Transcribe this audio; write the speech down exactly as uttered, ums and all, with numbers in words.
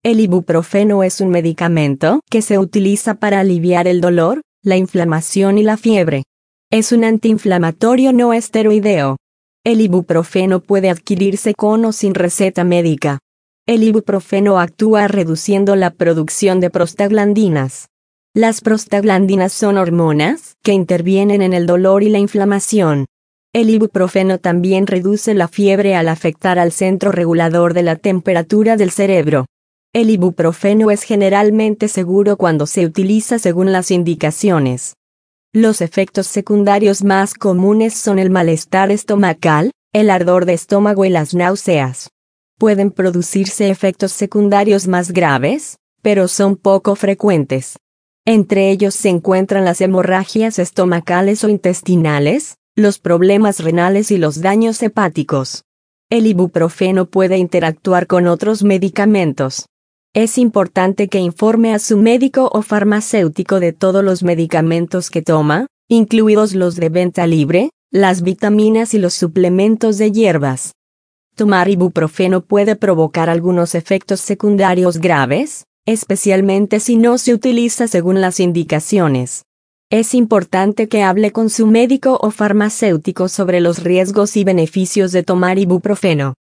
El ibuprofeno es un medicamento que se utiliza para aliviar el dolor, la inflamación y la fiebre. Es un antiinflamatorio no esteroideo. El ibuprofeno puede adquirirse con o sin receta médica. El ibuprofeno actúa reduciendo la producción de prostaglandinas. Las prostaglandinas son hormonas que intervienen en el dolor y la inflamación. El ibuprofeno también reduce la fiebre al afectar al centro regulador de la temperatura del cerebro. El ibuprofeno es generalmente seguro cuando se utiliza según las indicaciones. Los efectos secundarios más comunes son el malestar estomacal, el ardor de estómago y las náuseas. Pueden producirse efectos secundarios más graves, pero son poco frecuentes. Entre ellos se encuentran las hemorragias estomacales o intestinales, los problemas renales y los daños hepáticos. El ibuprofeno puede interactuar con otros medicamentos. Es importante que informe a su médico o farmacéutico de todos los medicamentos que toma, incluidos los de venta libre, las vitaminas y los suplementos de hierbas. Tomar ibuprofeno puede provocar algunos efectos secundarios graves, especialmente si no se utiliza según las indicaciones. Es importante que hable con su médico o farmacéutico sobre los riesgos y beneficios de tomar ibuprofeno.